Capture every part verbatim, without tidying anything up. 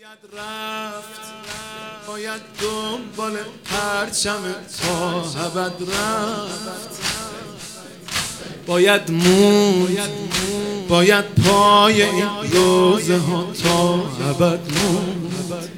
باید رفت، باید دنبال پرچم تا ابد رفت، باید موند، باید پای این روزه ها تا ابد موند،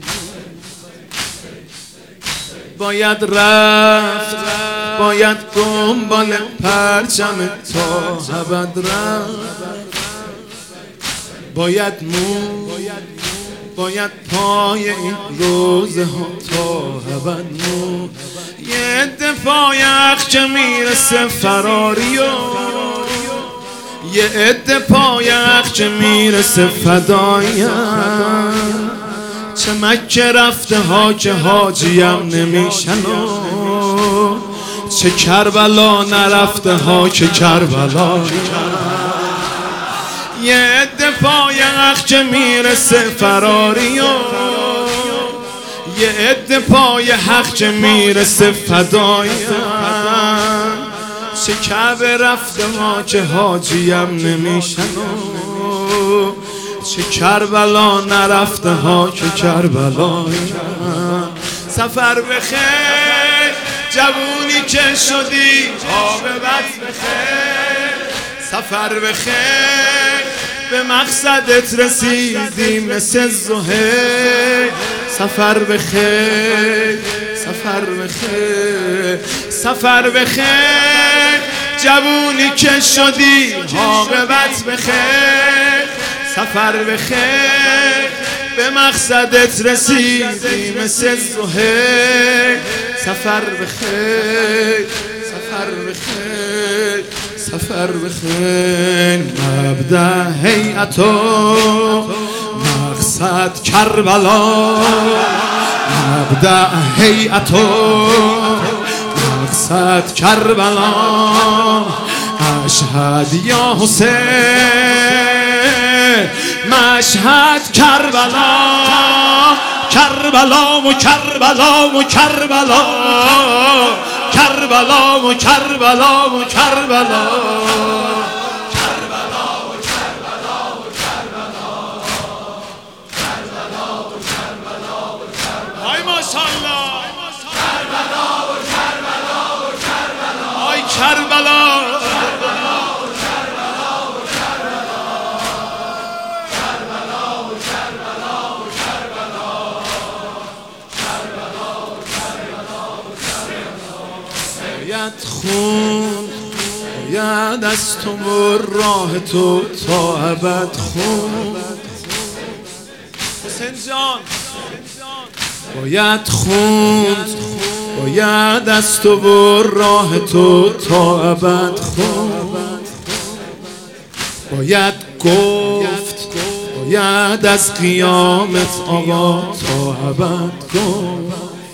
باید رفت، باید دنبال پرچم تا ابد رفت، باید موند، باید پای این روزه ها تا ابد موند. یه عده پای اخچه میرسه فراری و یه عده پای اخچه میرسه فدایم، چه مکه رفته ها که حاجیم نمیشن و چه کربلا نرفته ها که کربلا. یه عده پای اخچه میرسه فراری و یه عده پای حق چه میرسه فدایم، چه کعبه رفته ما که حاجیم نمیشن و چه کربلا نرفته ها که کربلایم. سفر بخیر جوونی که شدی عاقبت بخیر، سفر بخیر به مقصدت رسیدی مثل زهیر. سفر بخیر، سفر بخیر، سفر بخیر جوونی که شدی عاقبت بخیر، سفر بخیر به مقصدت رسیدی مثل زهیر. سفر بخیر، سفر بخیر، سفر بخیر. مبدأ هیئت و مقصد کربلا، مبدأ هیئت و مقصد کربلا. اشهد یا حسین مشهد کربلا، کربلا و کربلا و کربلا، کربلا و کربلا و کربلا. کربلا باید خون، باید از تو و راه تو تا ابد خون. حسین جان باید خوند، باید از تو و راه تو تا ابد خوند. باید گفت، باید از قیامت آقا تا ابد گفت.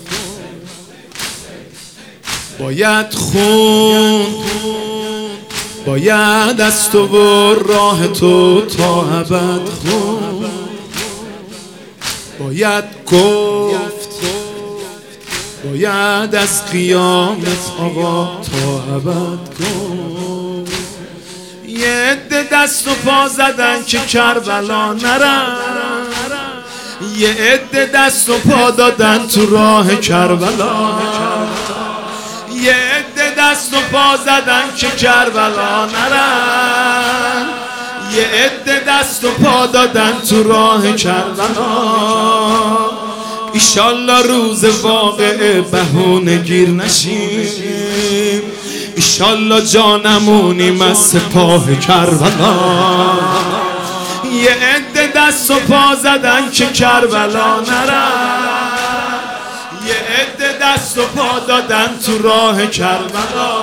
باید خوند، باید از تو و راه تو تا ابد خوند. باید گفت، باید از قیامت آقا تا ابد گفت. یه عده دست و پا زدن که کربلا نرن، یه عده دست و پا دادن تو راه کربلا، یه عده دست و پا زدن که کربلا نرن، یه عده دست و پا دادن تو راه کربلا. ایشالله روز واقعه بهونه گیر نشیم، ایشالله جانمونیم از سپاه کربلا. یه عده دست و پا زدن که کربلا نرن، یه عده دست و پا دادن تو راه کربلا.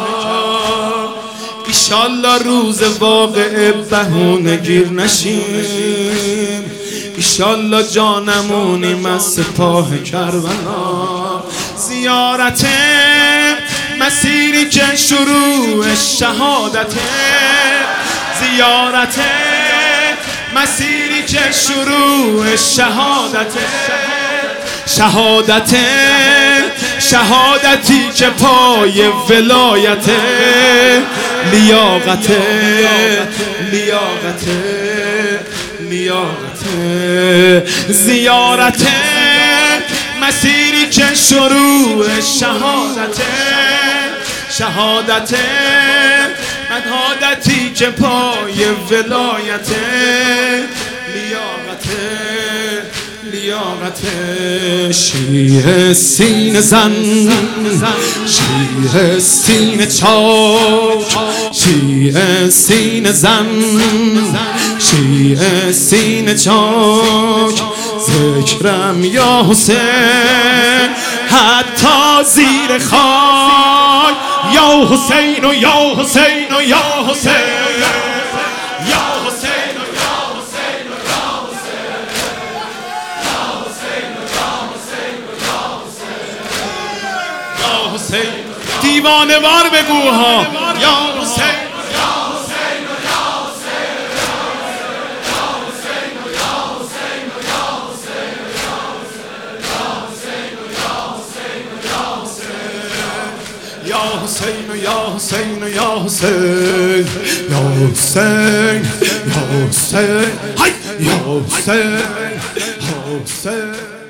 ایشالله روز واقعه بهونه گیر نشیم، ایشالله جانمونیم از سپاه کربلا. زیارت مسیری که شروع شهادت، زیارت مسیری که شروع شهادت، شهادت شهادتی که پای ولایت، لیاقت لیاقت لیاقت زیارت مسیری که شروع شهادت شهادت مدهادتی که پای ولایت لیاقت لیاقت شیه سینه زن شیه سینه چاک شیه سینه زن شیه سینه چاک ذکرم یا حسین حتی زیر خاک یا حسین و یا حسین و یا حسین یا حسین و یا حسین و یا حسین یا حسین و یا حسین و یا حسین یا حسین دیوانه وار بگو ها یا حسین یا حسین یا حسین یا حسین یا حسین یا حسین یا حسین یا حسین